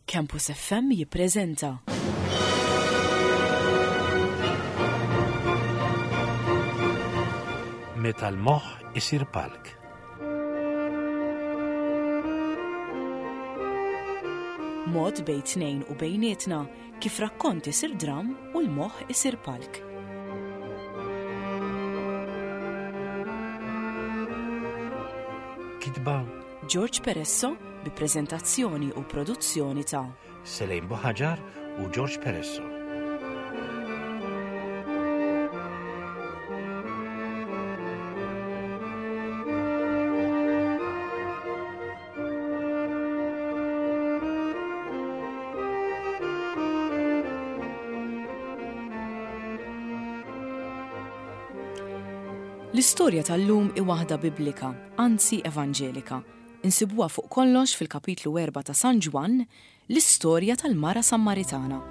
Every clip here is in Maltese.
Campus FM jippreżenta Meta l-moħħ isir palk. mod bejn tnejn u bejnietna kif rakkont isir dram u l-moħħ isir palk. Kitba George Peresso bi preżentazzjoni u produzzjoni ta' Selejn Boħaġar u George Peresso. L-istorja tal-lum hi waħda biblika, anzi evanġelika. Insibuha fuq kollox fil-kapitlu 4 ta' San Ġwan, l-istorja tal-mara Sammaritana.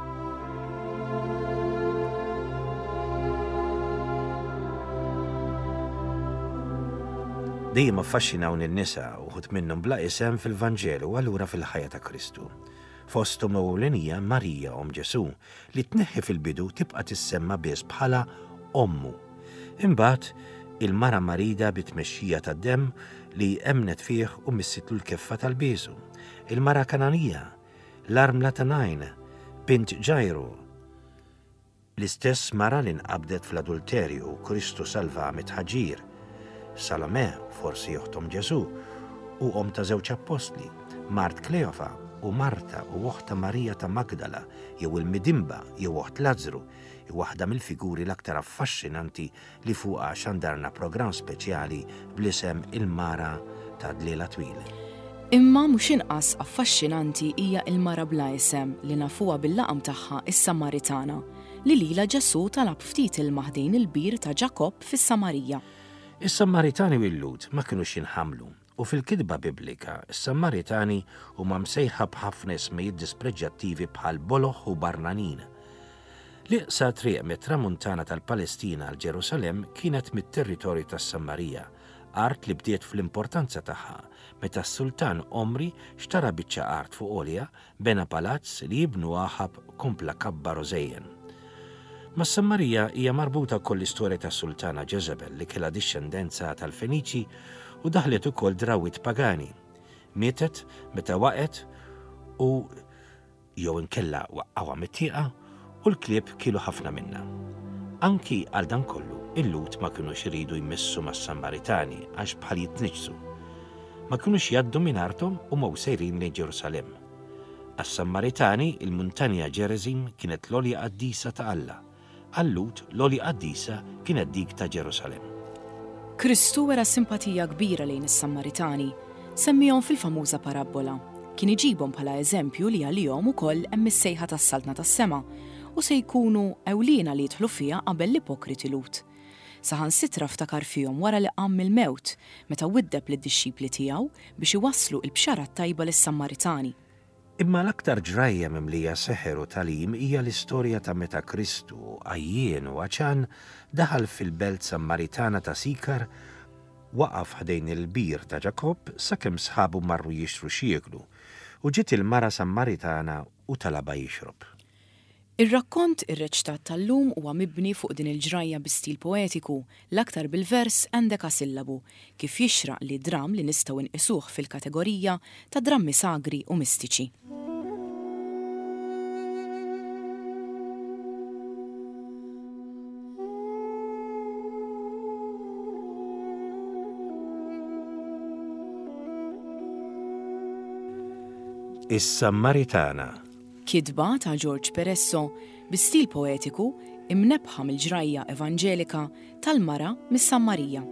Dejjem affaxxinawni n-nisa uħud minnhom bla isem fil-Vanġelu allura fil-ħajja ta' Kristu. Fosthom ewlenija Marija Ġesu li tneħħi fil-bidu tibqa' tissemma biss bħala ommu. Imbagħad il-mara marida bit-tmexxija tad-demm li emnet fih u missitlu l-keffa tal-besu. Il-mara Kananija, l-armla ta' Najn, bint Ġajru. L-istess mara li nqabdet fl-adulterju Kristu salva mitħaġir. Salome, forsi oħtom Ġesu, u ta' żewġ apostli, Mart Kleofa u Marta u oħta Marija ta' Magdala, jew il-Midimba, jew oħt Lazzru, waħda mill-figuri l-aktar affaxxinanti li fuqha xandarna programm speċjali bl-isem il-mara ta' Dliela Twil. Imma mhux inqas affaxxinanti hija il-mara bla isem li nafuha bil-laqam tagħha is-Sammaritana li lilha Ġesu talab ftit il-maħdejn il-bir ta' Ġakob fis-Samarija. Is-Sammaritani u l-Lut ma kinux jinħamlu u fil-kidba biblika is-Sammaritani huma msejħa b'ħafna ismijiet dispreġġattivi bħal Boloħ u Barnanin. L-iqsa triq mit-tramuntana tal-Palestina għal Ġerusalem kienet mit-territorju tas-Sammarija, art li bdiet fl-importanza tagħha meta s-Sultan Omri xtara biċċa art fuq Olja bena palazz li jibnu Aħab kompla kabbar u żejjen. Ma s-Sammarija hija marbuta wkoll l-istorja tas-Sultana Ġeżebel li kellha dixxendenza tal-Feniċi u daħlet ukoll drawwiet pagani. Mietet meta waqgħet u jew inkella waqqawha mit-tieqa u l-klieb kielu ħafna minna. Anki għal dan kollu, il-Lut ma kinux iridu jmissu mas-Sammaritani għax bħal jitniġsu. Ma kinux jaddu minn artom u maw sejrin lejn Ġerusalem. Għas-Sammaritani il-muntanja Ġerizim kienet l-olja qaddisa ta' Alla. Għal-Lut l-olja qaddisa kienet dik ta' Ġerusalem. Kristu wera simpatija kbira lejn is-Sammaritani, semmihom fil-famuża parabola. Kien iġibhom bħala eżempju li għalihom ukoll hemm is-sejħa tas-saltna tas-sema u se jkunu ewliena li jidħlu fiha qabel l-ipokriti Lut. Saħansitra ftakar fihom wara li qam mill-mewt meta widdeb lid-dixxipli tiegħu biex iwasslu l-bxara tajba lis-Sammaritani. Imma l-aktar ġrajja mimlija seħer u talim hija l-istorja ta' meta Kristu għajjien u għaċan daħal fil-belt Sammaritana ta' Sikar waqaf ħdejn il-bir ta' Ġakob sakemm sħabu marru jixtru xieklu u ġiet il-mara Sammaritana u talaba jixrob. Ir-rakkont ir-reċtat tal-lum huwa mibni fuq din il-ġrajja bi stil poetiku l-aktar bil-vers għandek sillabu kif jixraq li dram li nistgħu nqisuh fil-kategorija ta' drammi sagri u mistiċi. Is-Sammaritana. Kidba ta' George Peresso bi stil poetiku imnebħa mill-ġrajja evanġelika tal-mara mis-Sammarija.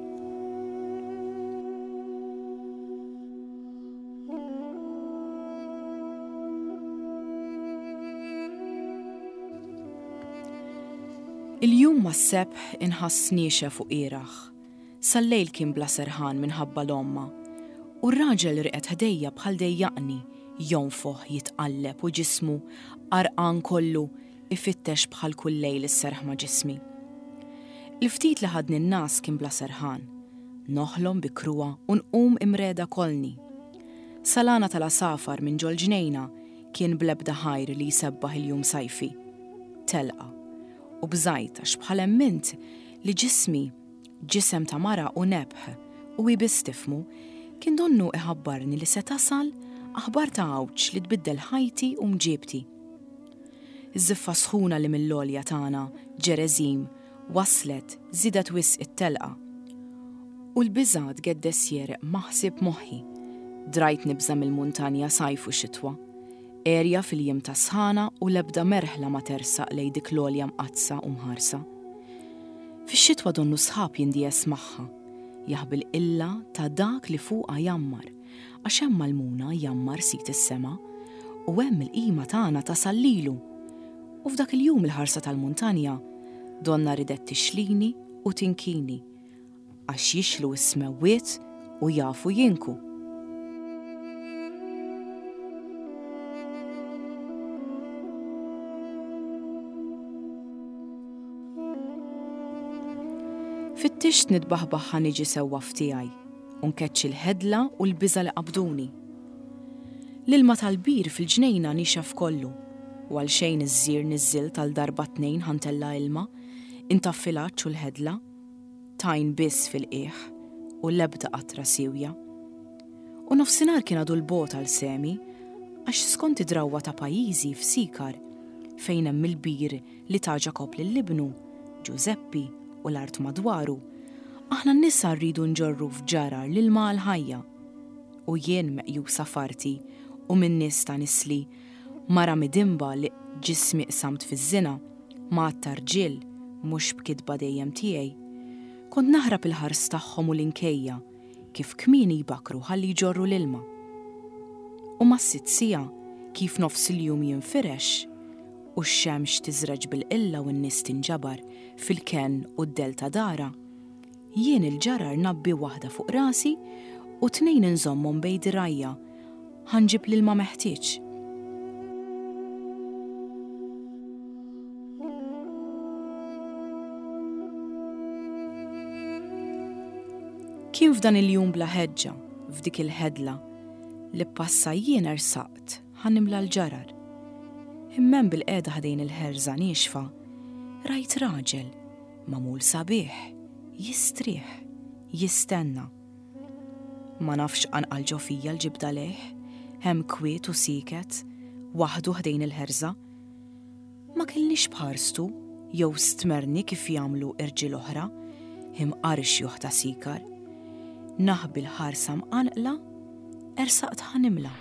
Il-jum mas-sebħ inħass niexa fuq iraħ. Sal-lejl kien bla serħan minħabba l-omma u r-raġel riqet ħdejja bħal dejjaqni jonfoħ jitqalleb u ġismu qarqan kollu ifittex bħal kull lejl is-serħ ma' ġismi. Il-ftit li ħadni n-nas kien bla serħan, noħlom bi kruwa u nqum imreda kolni. Salana tal-asafar minn ġol ġnejna kien blebda ħajr li jsebbaħ il-jum sajfi. Telqa. U bżajt għax bħal emmint li ġismi, ġisem ta' mara u nebħ u jibis tifmu, kien donnu iħabbarni li se tasal aħbar ta' għawċ li tbiddel ħajti u mġibti. Iż-żiffa sħuna li mill-lolja tagħna ġerezim waslet zidat wisq it-telqa. U l-biżgħat geddes jereq maħsib moħħi. Drajt nibża mill-muntanja sajf u xitwa. Erja fil-jiem ta' sħana u lebda merħla ma tersaq lej dik lolja mqazza u mħarsa. Fix-xitwa donnu sħab jindies magħha. Jaħbil illa ta' dak li fuqha jammar, għax hemm malmuna jammar sit is-sema u hemm il-qima tagħna tasallilu. U f'dak il-jum il-ħarsa tal-muntanja donna ridet tixlini u tinkini għax jixlu s-smewwiet u jafu jinku. Fittixt nitbaħbaħ niġi sewwa f'tiegħi u nkeċċ il-ħedla u l-biża li qabduni. L-ilma tal-bir fil-ġnejna nixef kollu u għal xejn iż-żir niżżil tal-darba 2 ħantella ilma, intaffilaċ u l-ħedla, tajn biss fil-qiegħ u l-ebda qatra siwja. U nofsinhar kien għadu l-bot għal semi għax skont id-drawwa ta' pajjiżi f'Sikar fejn hemm il-bir li ta' Ġakob lill-ibnu, Giuseppi u l-art madwaru, aħna n-nisa rridu nġorru f'ġarar l-ilma għal-ħajja. U jien meqjusa farti u minn nies ta' nisli mara midimba li ġismi qsamt fiż-żina ma' tarġil mhux b'kidba dejjem tiegħi. Kont naħrab il-ħars tagħhom u l-inkejja kif kmieni jbakru ħalli jġorru l-ilma. U ma' s-sitt kif nofs il-jum jinfirex u x-xemx tiżreġ bil-qilla u n-nies tinġabar fil-ken u d-delta dara, jien il-ġarar nabbi waħda fuq rasi u 2 inżommhom bejn dirajja ħanġib l-ilma meħtieġ. Kien f'dan il-jum bla ħeġġa, f'dik il-ħedla, li passa jien ersaqt ħannimla l-ġarar. Immen bil-qeda ħdejn il-ħerża nixfa, rajt raġel, mamul sabiħ, jistrieħ, jistenna. Ma nafx anqal ġofija l-ġibda leħ, hemm kwiet u siket, waħdu ħdejn il-ħerża. Ma kellix bħarstu, jew stmerni kif jagħmlu irġiel oħra, imqarx juħ ta' Sikar. Naħbi l-ħarsa mqanqla, ersaqt ħanimla.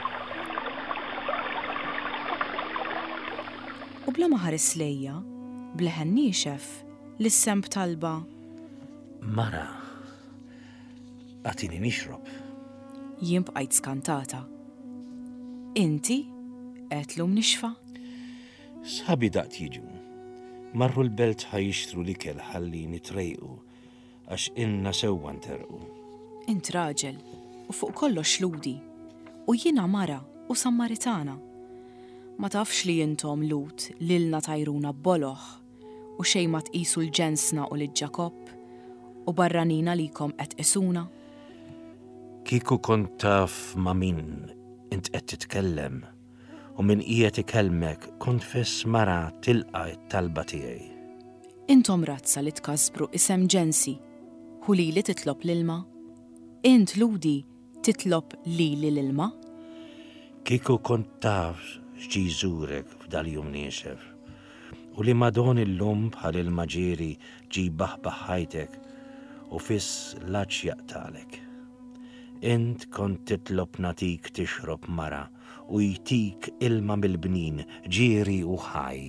U bla ma ħares lejja, bleħen niexef, l-semp talba. Mara, għatini nixrob. Jien bqajt skantata. Inti, qedtlhom nixfa? Sħabi daqt jiġu. Marru l-belt ħajixtru li kell ħalli nitrejqu, għax inna sewwa nterqu. Int raġel, u fuq kollox ludi, u jiena mara u Sammaritana. Ma tafx li jintom lut lilna tajruna b'boloħ u xejn ma tqisu l-ġensna u l-Ġakob u barranina likom qed isuna. Kieku kont taf ma' min int qed titkellem u min qiegħed ikellmek kont fis mara tilqa' t-talba tiegħi. Intom razza li tkasbru isem ġensi u li titlob l-ilma. Int ludi titlob li l-ilma. Kieku kont taf x'ġiżurek f'dal-jum niexef u li madon il-lum bħal il-maġeri ġibaħ ħajtek u fiss laċ jaqtalek. Int kont titlob natik tixrob mara u jtik ilma mill-bnin ġieri u ħaj.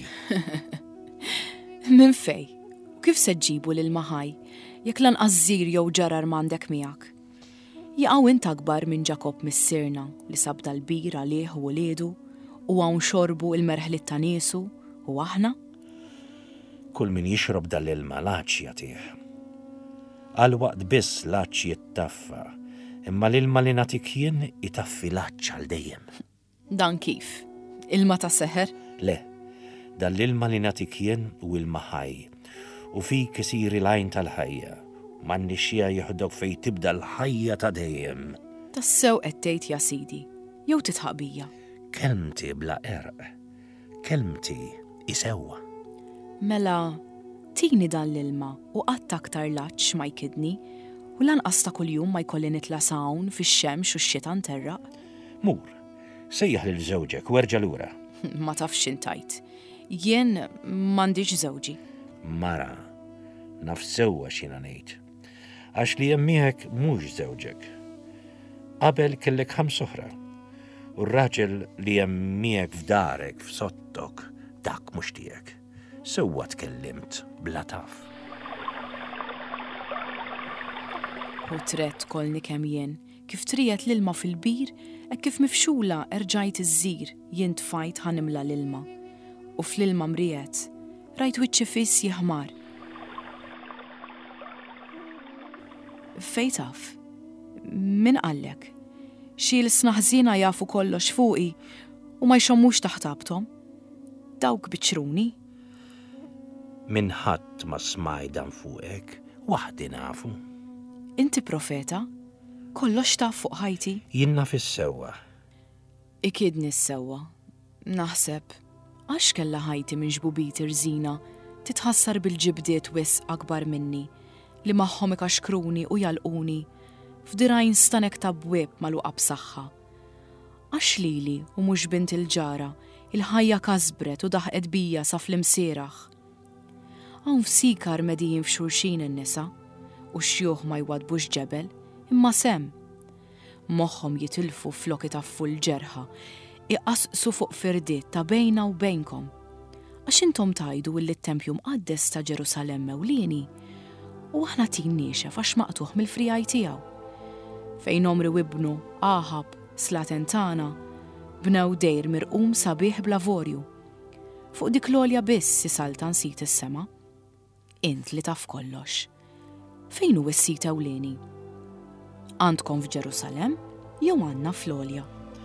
Min fej? Kif se ġibu l-ilma ħaj jekk lanqas żgħir jew ġarar m'għandek miegħek? Jaqgħu int akbar minn Ġakob mis-sirna li sabda l-bir għalih u wliedu u hawn xorbu il-merħlit ta' niesu u aħna? Kull min jixrob dal-ilma laċ jagħtih. Għal waqt biss laċ jittaffa, imma l-ilma li nagħtik jien itaffi laċ għal dejjem. Dan kif? Ilma ta' seħer? Le, dal-ilma li nagħtik jien u ilma ħaj u fik isir il-għajn tal-ħajja. Manni xija jieħdok fej tibda l-ħajja ta' dejjem. Tassew qed tgħid ja sidi, jew titħaq bija. kelmti bla erq, kelmti isewwa. Mela, tini dan l-ilma u qatt aktar laċċ ma jkidni u lanqas ta' kuljum ma jkolli nitla' sawn fix-xemx u x-xita nterraq. Mur, sejjaħ lil żewġek u erġa' lura. Ma tafx intajt. Jien m'għandix żewġi. Mara, naf sewwa x'jiena ngħid. Għax li hemm miegħek mhux żewġek. Qabel kellek 5 oħra. U r-raġel li hemm miegħek f'darek f'sottok dak mhux tiegħek. Sewwa tkellimt bla taf. U tret kolni kemm jien, kif trijet l-ilma fil-bir, kif mifxula erġajt iż-żir jien tfajt ħanimla l-ilma. U fl-ilma mrijet, rajt wiċċi fis jihmar. Fejtaf, min qallek? Xi l-snaħżina jafu kollox fuqi u ma jxommux taħtabtom? Dawk biċruni? Min ħadd ma smajdan fuqek, waħdi nafu. Inti profeta? Kollox taf fuq ħajti? Jien naf is-sewwa. Ikidni s-sewwa. Naħseb, għax kella ħajti minn ġbubit irżina titħassar bil-ġibdiet wis akbar minni li magħhom ikaxkruni u jalquni f'dirajn stanek ta' bwieb magħluqa b'saħħa. Għax lili u mhux bint il-ġara il-ħajja kasbret u daħqet bija sa fl-imsieraħ. Hawn f'sikar medijin f'xulxin in-nisa u xjuħ ma jwadbux ġebel imma sem. Moħħhom jitilfu flok itaffu l-ġerħa, iqasqsu fuq firdiet ta' bejna u bejnkom. Għax intom tajdu illi t-tempju mqaddes ta' Ġerusalem mewlieni u aħna tin niexef għax maqtuħ mill-frijaj tiegħu. Fejn omri wibnu Aħab Slatentana bnew dejr mirqum sabiħ bl-avorju. Fuq dik l-olja biss isalta nsit is-sema. Int li taf kollox. Fejn hu s-sit ewlieni? Għandkom f'Ġerusalem jew għandna fl-olja?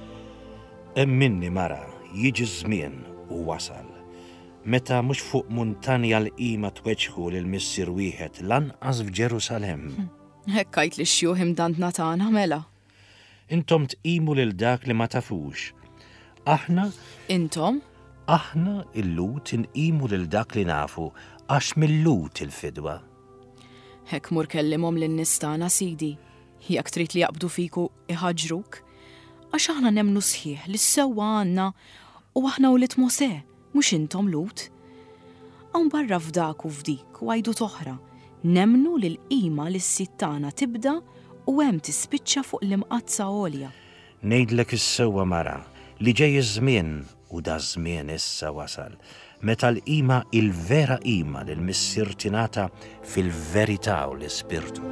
Hemm minni mara, jiġi żmien u wasal. Meta mhux fuq muntanja l-qima tweġħu lil missier wieħed lanqas f'Ġerusalem. Hekkajt li xjuħ imdantna tagħna mela. Intom tqimu lil dak li ma tafux. Aħna Intom? Aħna il-lut inqimu lil dak li nafu għax mill-lut il-fidwa. Hekk mur kellimhom lin-nistana sidi, jekk trid li jaqbdu fiku iħaġruk, għax aħna nemnu sħiħ li s-sewwa għandna u aħna wlit Mosè, mhux intom Lut. Hawn barra f'dak u f'dik u għajdu toħra, nemnu li l-qima li s-sit tagħna tibda u hemm tispiċċa fuq l-imqazza għolja. Ngħidlek is-sewwa mara li ġej iż-żmien u da żmien issa wasal. Meta l-qima il-vera qima lil missier tingħata fil-verità u l-ispirtu.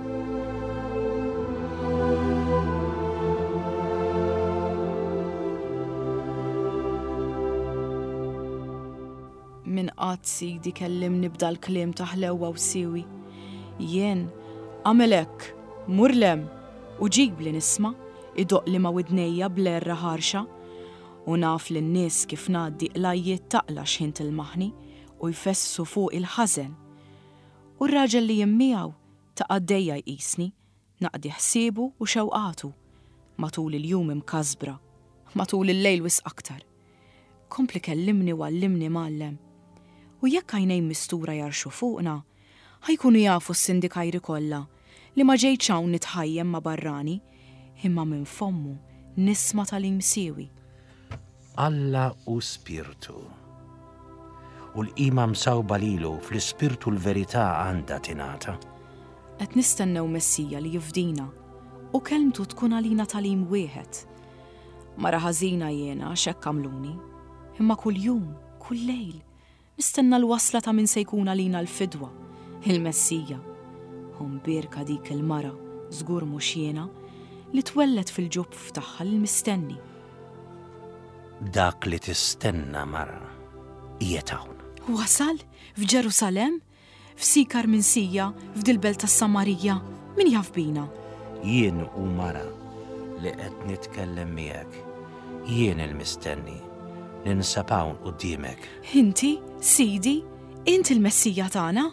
Min qatt sidi kellimni b'dal kliem ta' ħlewwa u siwi. Jien għamel hekk, mur lem u ġib li nisma' idoq li ma' widnejja blerra ħarxa u naf li n-nies kif ngħaddi qlajjiet taqla x'ħin tilmaħni u jfessu fuq il-ħażen. U r-raġel li jimmiegħu ta' għaddejja jqisni, naqdi ħsiebu u xewqatu, matul il-jum imkasbra, matul il-lejl wis aktar. Kompli kellimni u għallimni mallem. U jekk għajnejn mistura jarxu fuqna, ħajkunu jafu s-sindikajri kollha li ma ġejtx hawn nitħajjem ma' barrani, imma minn fommu nisma' tal-imsiewi. Alla u spirtu. U l-qima msawba lilu fl-ispirtu l-verità għandha tingħata. Qed nistennew Messija li jifdina u kelmtu tkun għalina talim wieħed. Mara ħażina jiena x'hekk għamluni, imma kull jum, kull lejl, nistenna l-wasla ta' min se jkun għalina l-fidwa, il-Messija. Birka dik il-mara, żgur mhux jiena, li twellet fil-ġubb tagħha l-mistenni. Dak li tistenna mara, qiegħed hawn. Wasal f'Ġerusalem, f'sikar minn Sija, f'dil-belt tas-Samarija, min jaf bina? Jien u mara li qed nitkellem miegħek. Jien il-mistenni li nsab hawn quddiemek. Inti, Sidi, inti l-Messija tagħna?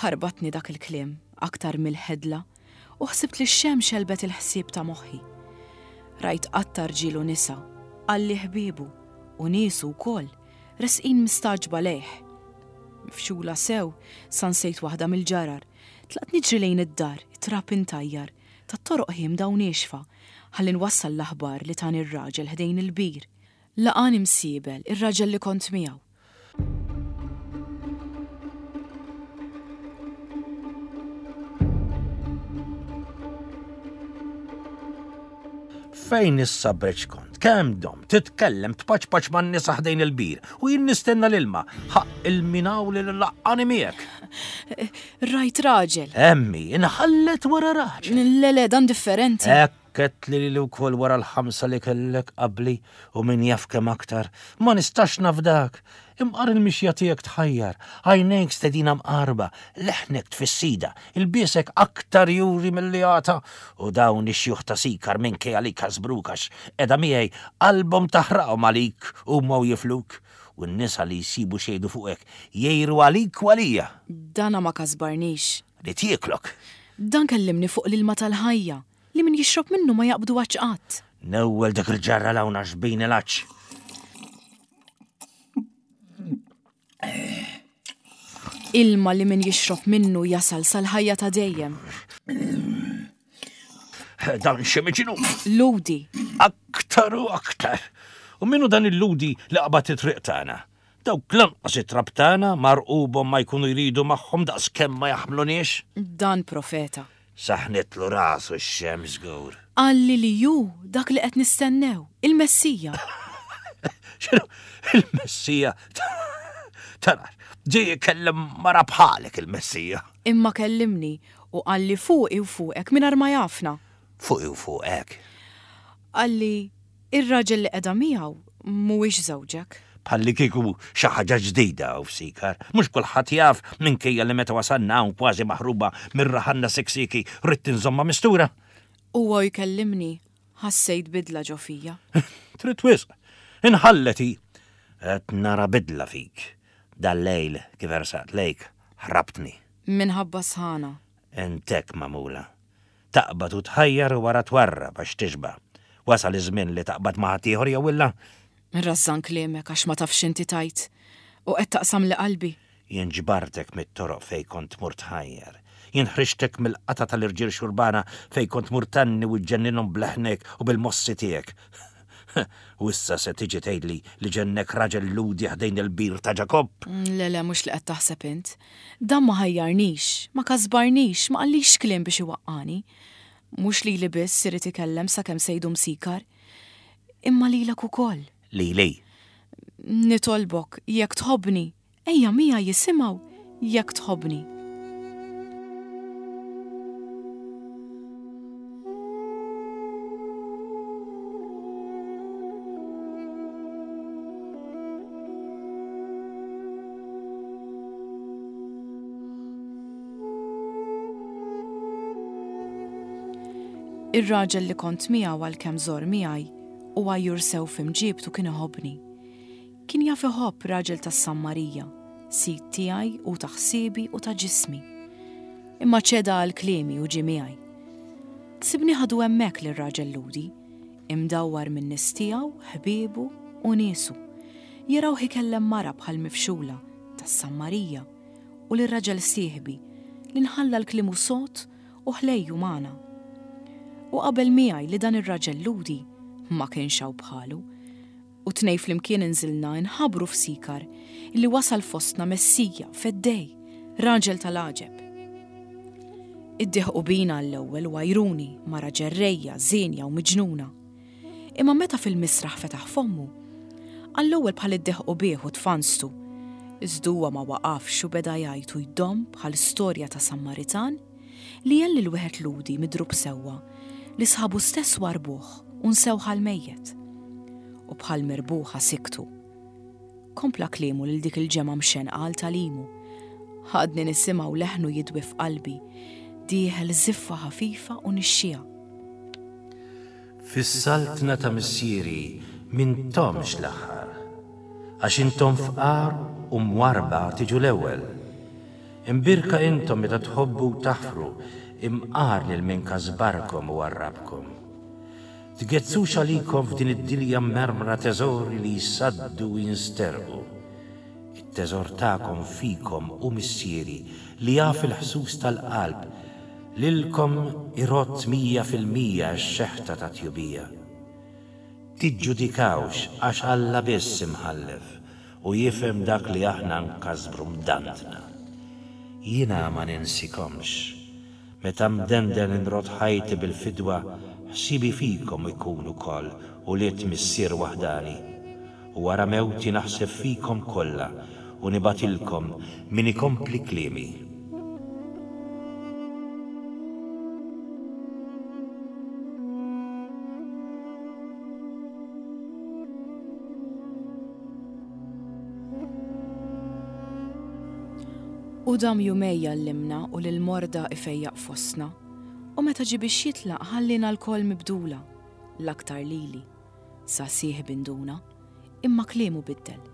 Ħarbatni dak il-kliem aktar mill-ħedla u ħsibt li x-xemx xelbet il-ħsieb ta' moħħi. Rajt qattar ġielu nisa, għalli ħbiebu u niesu wkoll resqin mistaġba lejh. Mifxula sew sansejt waħda mill-ġarar, tlaqt niġri lejn id-dar, trap intajjar, tat-toroq ħiem dawn nexfa, ħalli nwassal l-aħbar li tani ir-raġel ħdejn il-bir. Laqani msiebel ir-raġel li kont miegħu. Fejn issa breċ kont, kemm dom, titkellem tpaċpaċ man nisa ħdejn il-bir u jien nistenna l-ilma, ħaq il-minaw li l-laqqani miegħek. Rajt raġel. Emmi, inħallet wara raġel. Le, dan differenti. Ekket li wkoll wara l-5 li kellek qabli u min jaf kemm aktar, ma nistax nafdak. Imqar il-mixja tiegħek tħajjar, għajnejk stedina mqarba, leħnek tfissida, il-biesek aktar juri mill-lijata u dawn ix-xjuħ ta' sikar minn kej għalik ħasbrukax, edha miegħi album taħraqhom għalik u maw jifluk u n-nisa li jsibu xejdu fuqek jgħiru għalik u għalija. Dana ma kasbarnix. Li tieklok. Dan kellimni fuq l-ilma tal-ħajja li min jixrob minnu ma jaqbdu għaċqat. Nawwel dak il-ġarra lawna xbin il-għaċ. Ilma li min jixrob minnu jasal sal-ħajja ta' dejjem. Dan xemiġinu. Ludi. Aktar u aktar. U minnu dan il-ludi li qabat it-triq tagħna. Dawk lanqas it-trab tagħna marqubhom ma jkunu jridu magħhom daqs kemm ma jaħmluniex. Dan profeta. Saħnitlu rasu x-xems għur. Għalli li ju dak li qed nistennew, il-Messija. Xinu, il-Messija? Tarar, ġej kellem mara bħalek il-Messija. Imma kellimni u għalli fuqi u fuqek minar ma jafna. Fuqi u fuqek? Għalli ir-raġel li qiegħda miegħu mhuwiex żewġek. Bħalli kieku xi ħaġa ġdida u f'sikar. Mhux kulħadd jaf minkejja li meta wasalna hawn kważi maħruba mir-raħanna seksiki rrid tinżomma mistura. Huwa jkellimni ħassejt bidla ġo fija. Trid wisq. Inħalleti qed nara bidla fik. Dal-lejl kif ersaqt lejk ħrabtni. Minħabba sħana. Intek mamula. Taqbad u tħajjar wara twarra biex tixba. Wasal iż-żmien li taqbad ma' ħadd ieħor jew illa. Razzan klemek għax ma tafx inti tajt u qed taqsam li qalbi. Jien ġbartek mit-toroq fej kont murt ħajjar. Jien ħriġtek mill-qata tal-irġiel xurbana fej kont murtanni u ġenninhom bleħnek u bil-mossi tiegħek. U issa se tiġi tgħidli li ġennek raġel ludi ħdejn il-bir ta' Ġakob. Le, mhux li qed taħseb int. Dan ma ħajjarnix, ma kasbarnix, ma qallix kliem biex iwaqqani. Mhux li biss irid ikellem sakemm sejdu msikar, imma lilek ukoll. Li. Nitolbok, jekk tħobbni, ejja mija jisimgħu jekk tħobbni. Ir-raġel li kont miegħu għalkemm żor miegħi u għajjur sew f'imġibtu kien iħobbni. Kien jaf iħobb raġel tas-Sammarija, sit tiegħi u ta' ħsiebi u ta' ġismi. Imma ċeda għal kliemi u ġie miegħi. Sibni ħadu hemmhekk lir-raġel ludi, imdawwar minn nies tiegħu, ħbiebu u niesu. Jaraw ikellem mara bħal mifxula tas-Sammarija u lir-raġel sieħbi li nħalla l-kliemu sod u ħlejju magħna. U qabel miegħi li dan ir-raġel ludi ma kienx hawn bħalu, u tnej flimkien inżilna nħabru f'sikar illi wasal fostna Messija fed-dej, raġel tal-għaġeb. Iddeħqu bina l-ewwel wajruni mara ġerrejja, żienja u miġnuna. Imma meta fil-misraħ fetaħ fommu, għall-ewwel bħal iddeħqu bih u tfanstu, iżduwa ma waqafx u beda jgħid jdom bħal storja ta' Sammaritan li jelli l-wieħed ludi midrub sewwa li sħabu stess warbuh u nsewħa l-mejjet. U bħal mirbuħa siktu. Kompla kliemu lil dik il-ġemma mxenqal tal-imu. Ħadni nisimgħu leħnu jidwi f'qalbi, dieħel żiffa ħafifa u nixxija. Fis-saltna ta' missieri m'intomx l-aħħar, għax intom fqar u mwarba tiġu l-ewwel. Imbirka intom meta tħobbu u taħfru, imqar lil min kazbarkom u warrabkom. Tgezzux għalikom f'din id-dilja mermra teżori li jissaddu u jinsterqu. Il-teżor ta'kom fikom u missieri li jaf il-ħsus tal-qalb, lilkom irott 100% x-xeħta ta' tjubija. Tiġġudikawx għax Alla biss imħallef u jifhem dak li aħna nkasbru mdantna. Jiena ma ninsikomx, meta mdenden inrot ħajti bil-fidwa, ħsibi fikom ikunu koll u liet missier waħdani. U wara mewti naħseb fikom kollha u nibatilkom min ikompli kliemi. U dam jumej jallimna u l-morda ifejjaq fostna, u meta ġi biex jitlaq ħallina l-kol mibdula, l-aktar lili, sa sieħ binduna, imma kliemu biddel.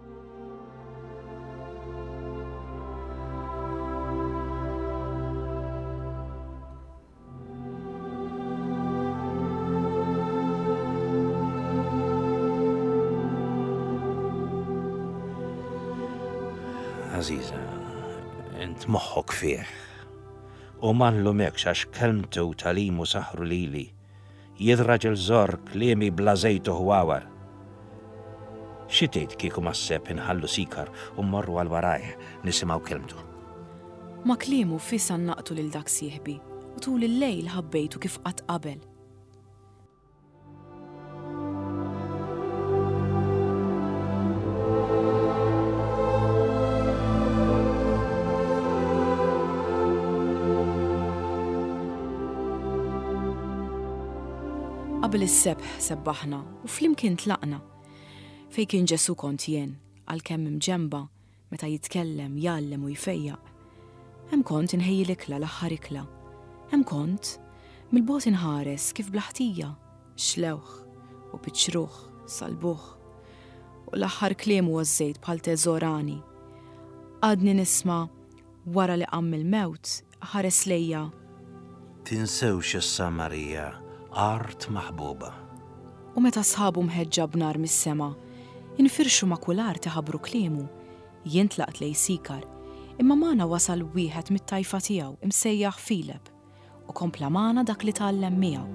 Aziza, int moħħok fih. U man l-umekx għax kelmtu talimu saħru lili. Jidraġ il-żor kliemi blazejtu huwawar. Xitejt kieku masseb inħallu sikar u morru għal-warajh nisimaw kelmtu. Ma kliemu fisan naqtu lil dak sieħbi u tul il-lejl ħabbejtu kif qatt qabel. Qabel is-sebħ sebbaħna u flimkien tlaqna. Fej kien Ġesu kont jien, għalkemm imġemba meta jitkellem, jgħallem u jfejjaq. Hemm kont inħejji l-ikla l-aħħar ikla. Hemm kont mill-bogħod inħares kif blaħtija, xlewħ u biċċruħ, salbuħ. U l-aħħar kliem huwa żejt bħal teżorani. Għadni nisma' wara li qamm il-mewt ħares lejja. Tinsewx issa Marija, art maħbuba. U meta sħabu mħeġġa b'nar mis-sema, infirxu makular taħabru kliemu, jintlaqt lej sikar, imma magħna wasal wieħed mit-tajfa tiegħu imsejjaħ Fileb u kompla magħna dak li tgħallem miegħu.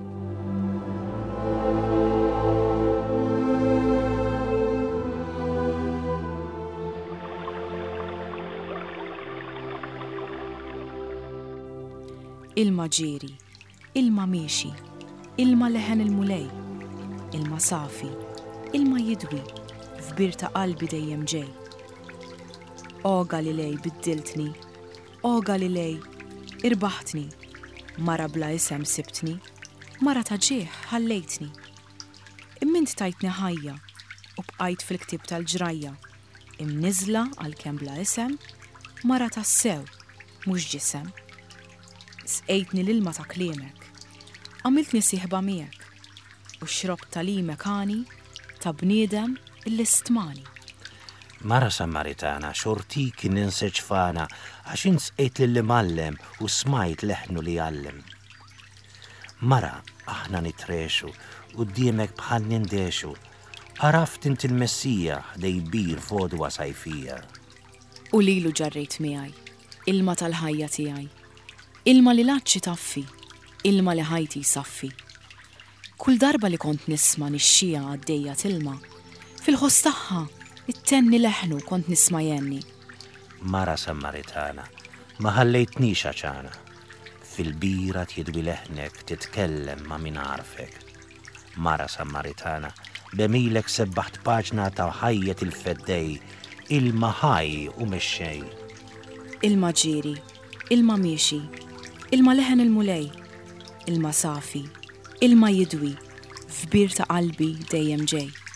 Ilma ġieri, ilma miexi, ilma leħen il-mulej, ilma safi, ilma jidwi, fbir ta' qalbi dejjem ġej. O Galilej biddiltni, o Galilej irbaħtni, mara bla isem sibtni, mara ta' ġieħ ħallejtni. Immint tajtni ħajja u bqajt fil-ktib tal-ġrajja, imniżla għal-kemm bla isem, mara ta' sew, mhux ġisem. Sqejtni l-ilma ta' kliemek, għamiltni sieħba miegħek u xrob tal-imek għani ta' bniedem il-istmani. Mara Samaritana xortik ninseġ fana għax insqejt li mallem u smajt leħnu li jallem. Mara aħna nitrexu u d-diemek bħal nindexu, għaraft int il-Messija dej bir fodwa sajfija. U lilu ġarrejt miegħi, ilma tal-ħajja tiegħi, ilma li laċċi taffi, ilma li ħajti saffi. Kull darba li kont nisma nixxija għaddejja tilma, fil-ħoss tagħha it-tenni leħnu kont nisma jenni. Mara Samaritana, ma ħallejtnix għaċana. Fil-bira tjidwi leħnek titkellem ma min għarfek. Mara Samaritana, bemilek sebbaħt paġna ta' ħajjet il-feddej, ilma ħaj u mexxej. Ilma ġieri, ilma miexi, ilma leħen il-mulej, ilma safi, ilma jidwi, fbir ta' qalbi dejjem ġej.